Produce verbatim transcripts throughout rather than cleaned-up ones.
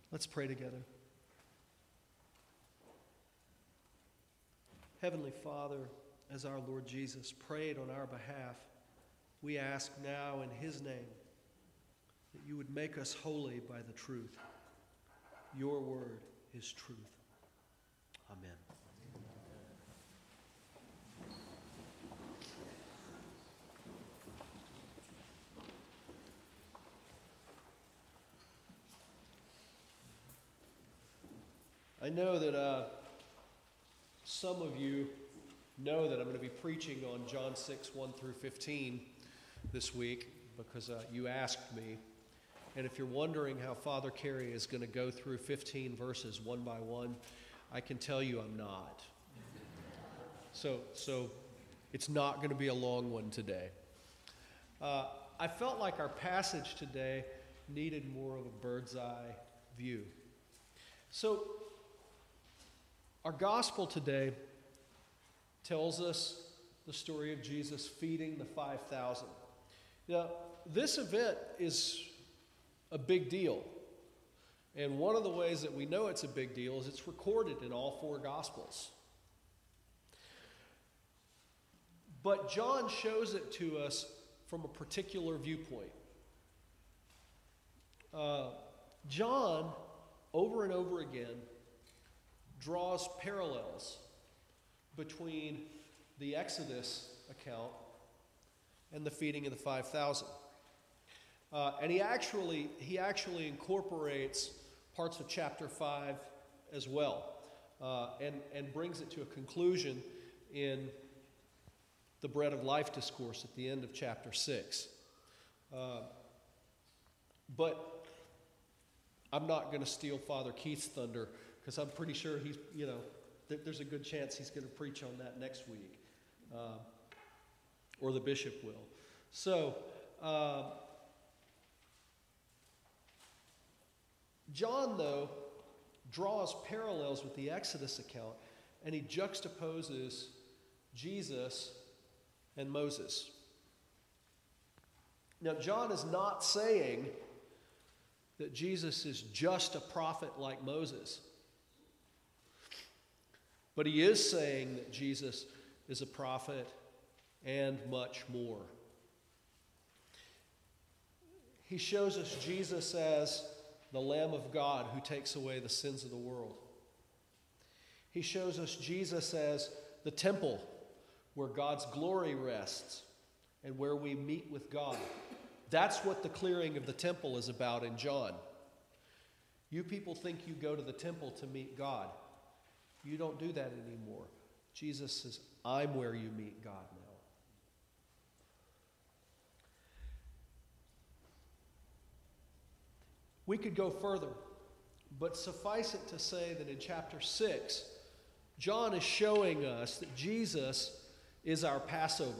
Let's pray together. Heavenly Father, as our Lord Jesus prayed on our behalf, we ask now in his name that you would make us holy by the truth. Your word is truth. Amen. I know that uh, some of you know that I'm going to be preaching on John six, one through fifteen this week because uh, you asked me. And if you're wondering how Father Carey is going to go through fifteen verses one by one, I can tell you I'm not. So, so it's not going to be a long one today. Uh, I felt like our passage today needed more of a bird's eye view. So, our gospel today tells us the story of Jesus feeding the five thousand. Now, this event is a big deal. And one of the ways that we know it's a big deal is it's recorded in all four gospels. But John shows it to us from a particular viewpoint. Uh, John, over and over again, draws parallels between the Exodus account and the feeding of the five thousand. Uh, and he actually he actually incorporates parts of chapter five as well, uh, and, and brings it to a conclusion in the Bread of Life discourse at the end of chapter six. Uh, but I'm not going to steal Father Keith's thunder, because I'm pretty sure he's, you know, th- there's a good chance he's going to preach on that next week, uh, or the bishop will. So, uh, John, though, draws parallels with the Exodus account, and he juxtaposes Jesus and Moses. Now, John is not saying that Jesus is just a prophet like Moses, but he is saying that Jesus is a prophet and much more. He shows us Jesus as the Lamb of God who takes away the sins of the world. He shows us Jesus as the temple where God's glory rests and where we meet with God. That's what the clearing of the temple is about in John. You people think you go to the temple to meet God. You don't do that anymore. Jesus says, I'm where you meet God now. We could go further, but suffice it to say that in chapter six, John is showing us that Jesus is our Passover.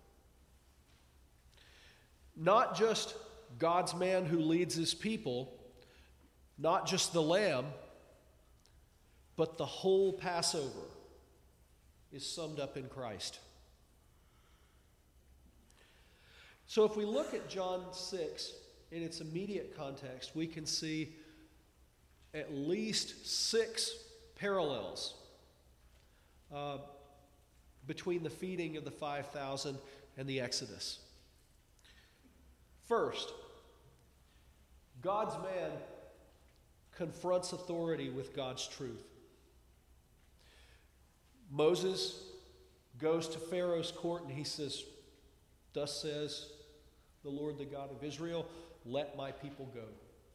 Not just God's man who leads his people, not just the lamb, but the whole Passover is summed up in Christ. So if we look at John six in its immediate context, we can see at least six parallels uh, between the feeding of the five thousand and the Exodus. First, God's man confronts authority with God's truth. Moses goes to Pharaoh's court and he says, "Thus says the Lord, the God of Israel, let my people go."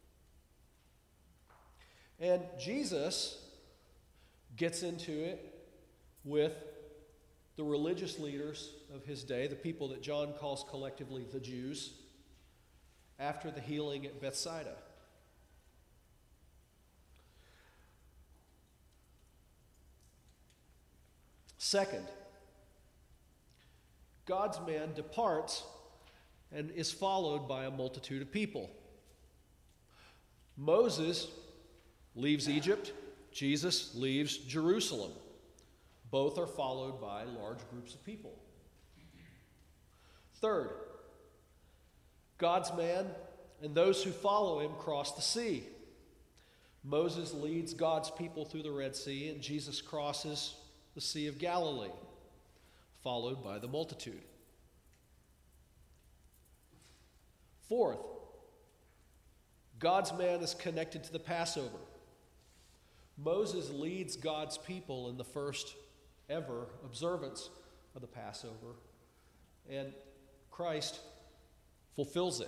And Jesus gets into it with the religious leaders of his day, the people that John calls collectively the Jews, after the healing at Bethsaida. Second, God's man departs and is followed by a multitude of people. Moses leaves Egypt. Jesus leaves Jerusalem. Both are followed by large groups of people. Third, God's man and those who follow him cross the sea. Moses leads God's people through the Red Sea, and Jesus crosses the Sea of Galilee, followed by the multitude. Fourth, God's man is connected to the Passover. Moses leads God's people in the first ever observance of the Passover, and Christ fulfills it.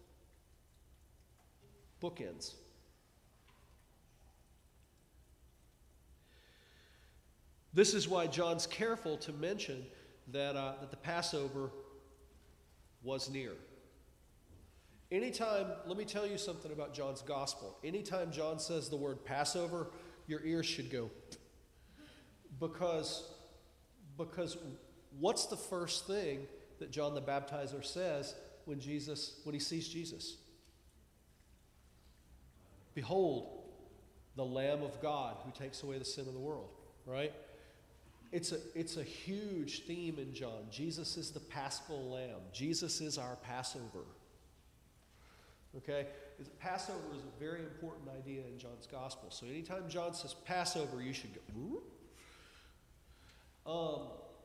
Bookends. This is why John's careful to mention that, uh, that the Passover was near. Anytime, let me tell you something about John's gospel. Anytime John says the word Passover, your ears should go. Because, because what's the first thing that John the Baptizer says when Jesus, when he sees Jesus? Behold, the Lamb of God who takes away the sin of the world, right? It's a, it's a huge theme in John. Jesus is the Paschal Lamb. Jesus is our Passover. Okay? Passover is a very important idea in John's Gospel. So anytime John says Passover, you should go, ooh. Um,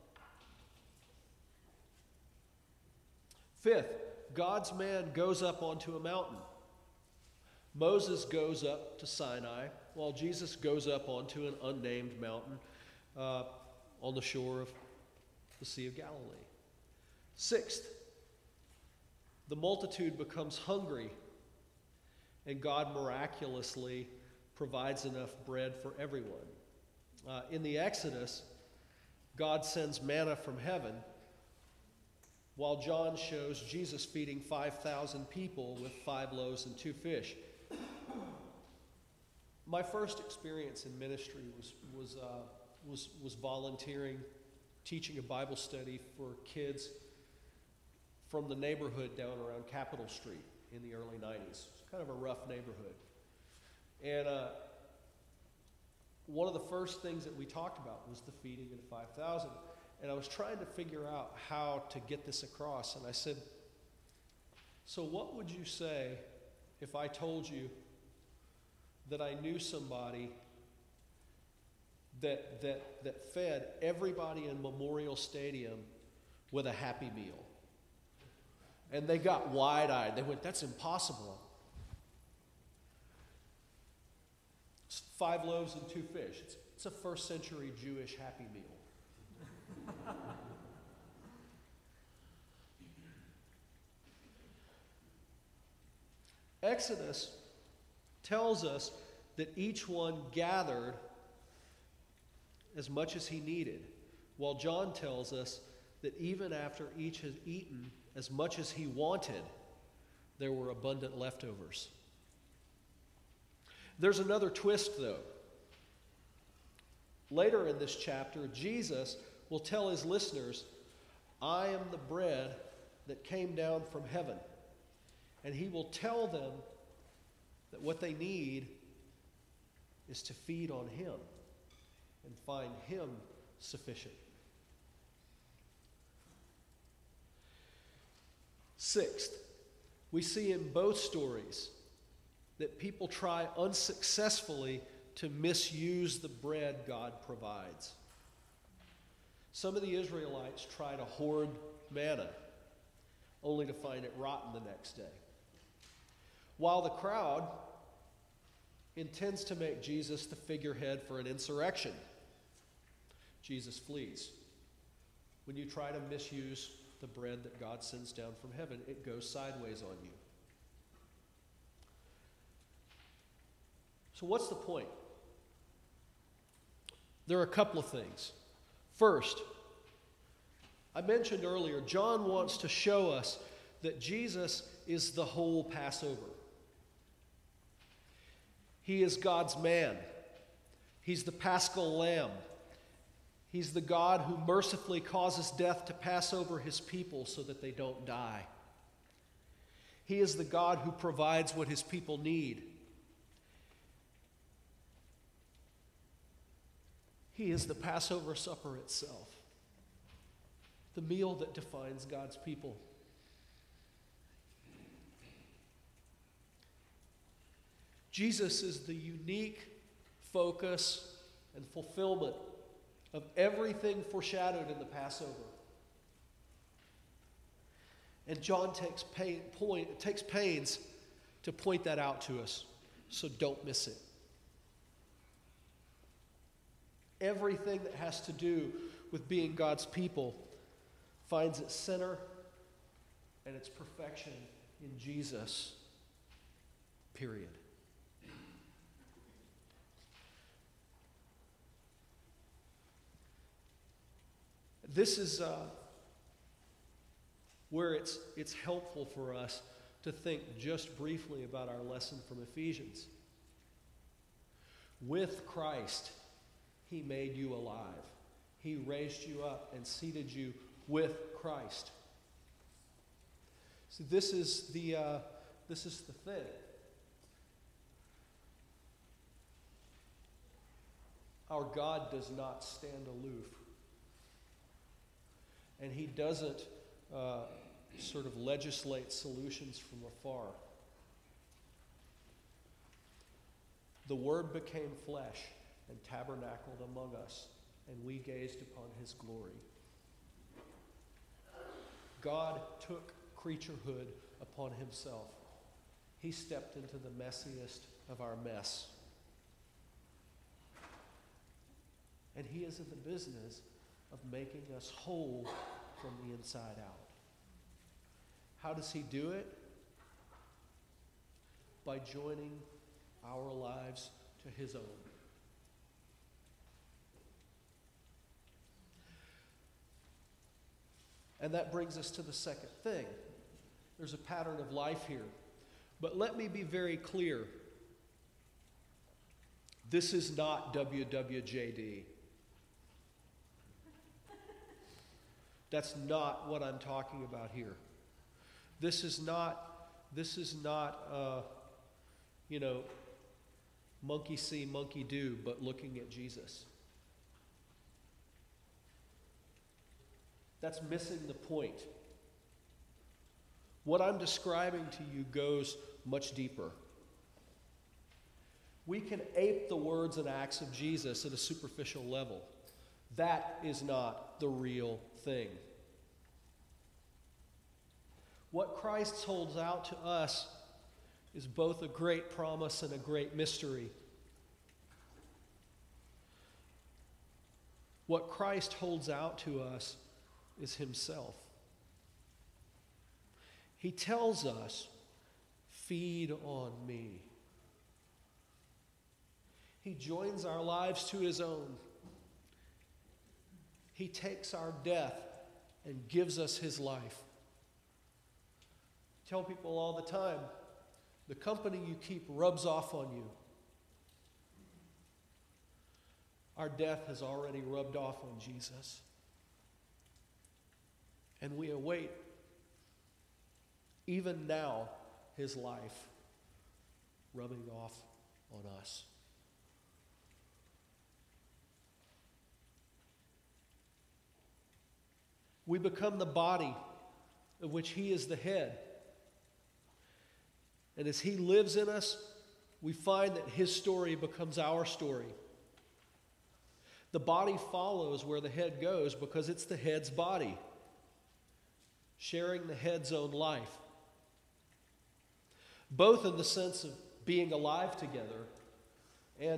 fifth, God's man goes up onto a mountain. Moses goes up to Sinai, while Jesus goes up onto an unnamed mountain uh, on the shore of the Sea of Galilee. Sixth, the multitude becomes hungry, and God miraculously provides enough bread for everyone. Uh, in the Exodus, God sends manna from heaven, while John shows Jesus feeding five thousand people with five loaves and two fish. My first experience in ministry was, was, uh, was, was volunteering, teaching a Bible study for kids from the neighborhood down around Capitol Street in the early nineties. It's kind of a rough neighborhood. And uh, one of the first things that we talked about was the feeding of the five thousand. And I was trying to figure out how to get this across. And I said, so what would you say if I told you that I knew somebody that, that, that fed everybody in Memorial Stadium with a Happy Meal? And they got wide-eyed. They went, that's impossible. It's five loaves and two fish. It's, it's a first century Jewish Happy Meal. Exodus tells us that each one gathered as much as he needed, while John tells us that even after each had eaten as much as he wanted, there were abundant leftovers. There's another twist, though. Later in this chapter, Jesus will tell his listeners, I am the bread that came down from heaven. And he will tell them that what they need is to feed on him and find him sufficient. Sixth, we see in both stories that people try unsuccessfully to misuse the bread God provides. Some of the Israelites try to hoard manna, only to find it rotten the next day. While the crowd intends to make Jesus the figurehead for an insurrection, Jesus flees. When you try to misuse the bread that God sends down from heaven, it goes sideways on you. So what's the point? There are a couple of things. First, I mentioned earlier, John wants to show us that Jesus is the whole Passover. He is God's man. He's the Paschal Lamb. He's the God who mercifully causes death to pass over his people so that they don't die. He is the God who provides what his people need. He is the Passover supper itself, the meal that defines God's people. Jesus is the unique focus and fulfillment of everything foreshadowed in the Passover. And John takes, pain, point, takes pains to point that out to us, so don't miss it. Everything that has to do with being God's people finds its center and its perfection in Jesus, period. This is uh, where it's, it's helpful for us to think just briefly about our lesson from Ephesians. With Christ, He made you alive. He raised you up and seated you with Christ. So this is the uh, this is the thing. Our God does not stand aloof, and He doesn't uh, sort of legislate solutions from afar. The Word became flesh and tabernacled among us, and we gazed upon His glory. God took creaturehood upon Himself. He stepped into the messiest of our mess. And He is in the business of making us whole from the inside out. How does He do it? By joining our lives to His own. And that brings us to the second thing. There's a pattern of life here. But let me be very clear. This is not W W J D. That's not what I'm talking about here. This is not, this is not, uh, you know, monkey see, monkey do, but looking at Jesus. That's missing the point. What I'm describing to you goes much deeper. We can ape the words and acts of Jesus at a superficial level. That is not the real thing. What Christ holds out to us is both a great promise and a great mystery. What Christ holds out to us is Himself. He tells us, feed on me. He joins our lives to His own. He takes our death and gives us His life. I tell people all the time, the company you keep rubs off on you. Our death has already rubbed off on Jesus. And we await, even now, His life rubbing off on us. We become the body of which He is the head. And as He lives in us, we find that His story becomes our story. The body follows where the head goes because it's the head's body, sharing the head's own life. Both in the sense of being alive together and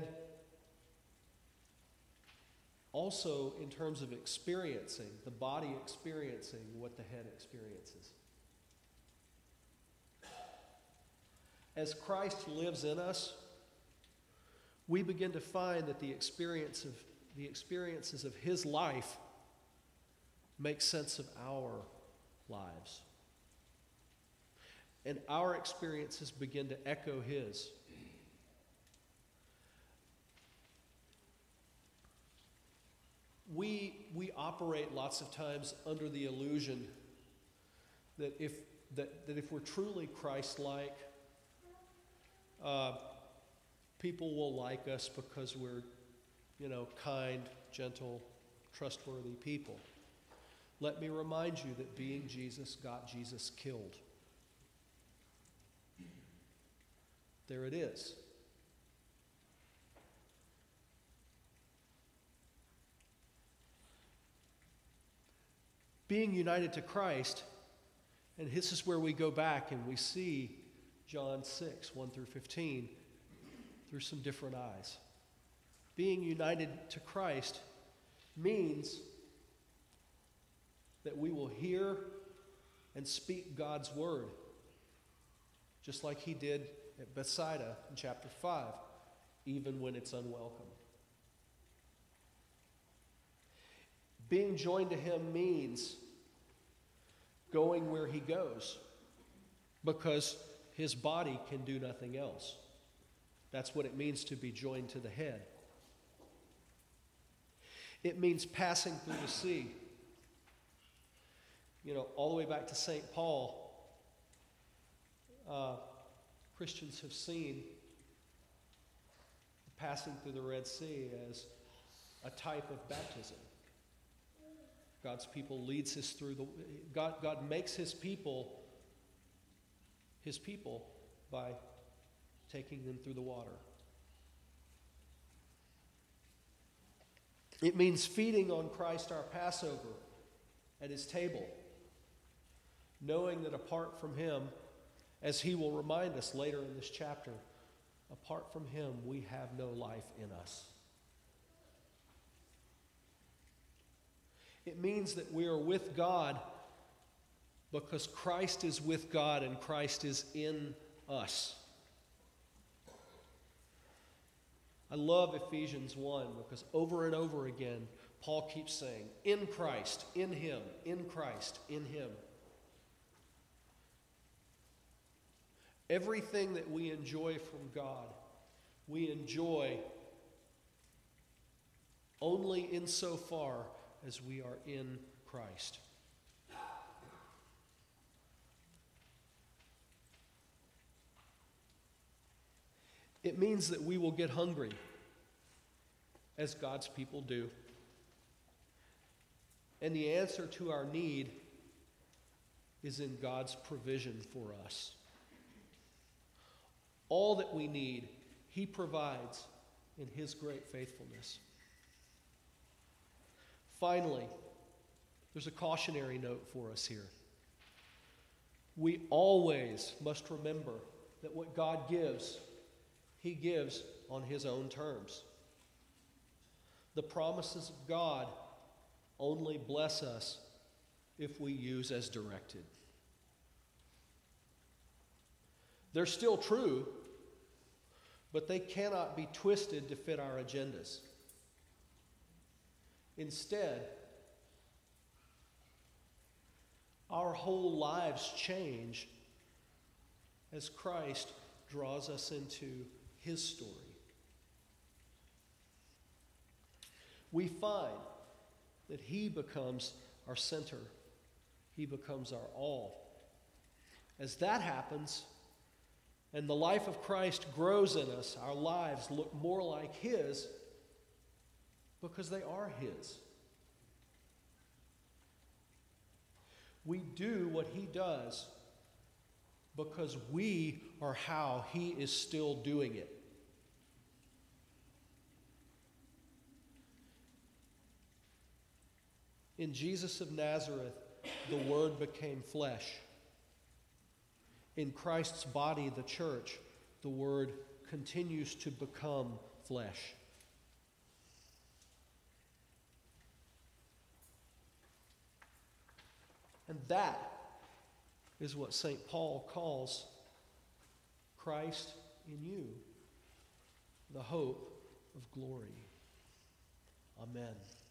also in terms of experiencing, the body experiencing what the head experiences. As Christ lives in us, we begin to find that the experience of the experiences of His life make sense of our lives. And our experiences begin to echo His. We, we operate lots of times under the illusion that if, that, that if we're truly Christ-like, uh, people will like us because we're, you know, kind, gentle, trustworthy people. Let me remind you that being Jesus got Jesus killed. There it is. being united to Christ, and this is where we go back and we see John six, one through fifteen, through some different eyes. Being united to Christ means that we will hear and speak God's word, just like he did at Bethsaida in chapter five, even when it's unwelcome. Being joined to him means going where he goes, because his body can do nothing else. That's what it means to be joined to the head. It means passing through the sea. You know, all the way back to Saint Paul, uh, Christians have seen passing through the Red Sea as a type of baptism. God's people leads us through the God God makes his people his people by taking them through the water. It means feeding on Christ our Passover at his table, knowing that apart from him, as he will remind us later in this chapter, apart from him we have no life in us. It means that we are with God because Christ is with God and Christ is in us. I love Ephesians one because over and over again, Paul keeps saying, in Christ, in him, in Christ, in him. Everything that we enjoy from God, we enjoy only insofar as we are in Christ. It means that we will get hungry, as God's people do. And the answer to our need is in God's provision for us. All that we need, he provides in his great faithfulness. Finally, there's a cautionary note for us here. We always must remember that what God gives, he gives on his own terms. The promises of God only bless us if we use as directed. They're still true, but they cannot be twisted to fit our agendas. Instead, our whole lives change as Christ draws us into his story. We find that he becomes our center. He becomes our all. As that happens, and the life of Christ grows in us, our lives look more like his because they are his. We do what he does because we are how he is still doing it. In Jesus of Nazareth, the Word became flesh. In Christ's body, the church, the Word continues to become flesh. And that is what Saint Paul calls Christ in you, the hope of glory. Amen.